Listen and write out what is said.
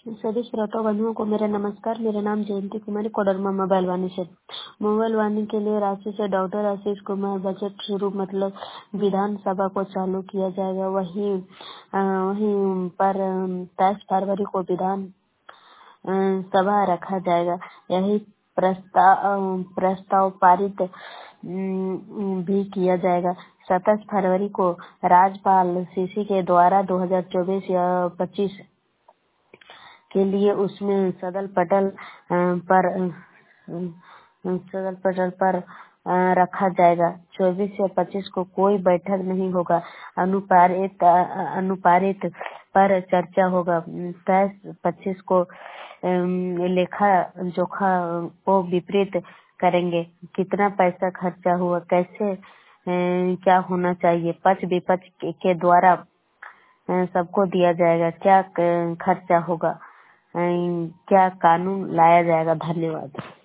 सभी श्रोता बंधुओं को मेरा नमस्कार। मेरा नाम जयंती कुमारी, कोडरमा मोबाइल वाणी से। मोबाइल वाणी के लिए रांची से डॉक्टर आशीष कुमार। बजट शुरू मतलब विधानसभा को चालू किया जाएगा। वहीं पर 23 फरवरी को विधान सभा रखा जाएगा। यही प्रस्ताव पारित भी किया जाएगा। 27 फरवरी को राज्यपाल सीसी के द्वारा 2024 या 25 के लिए उसमें सदल पटल पर रखा जाएगा। 24 या 25 को कोई बैठक नहीं होगा। अनुपारित पर चर्चा होगा। 23-25 को लेखा जोखा को विपरीत करेंगे। कितना पैसा खर्चा हुआ, कैसे क्या होना चाहिए, पक्ष विपक्ष के द्वारा सबको दिया जाएगा। क्या खर्चा होगा, क्या कानून लाया जाएगा। धन्यवाद।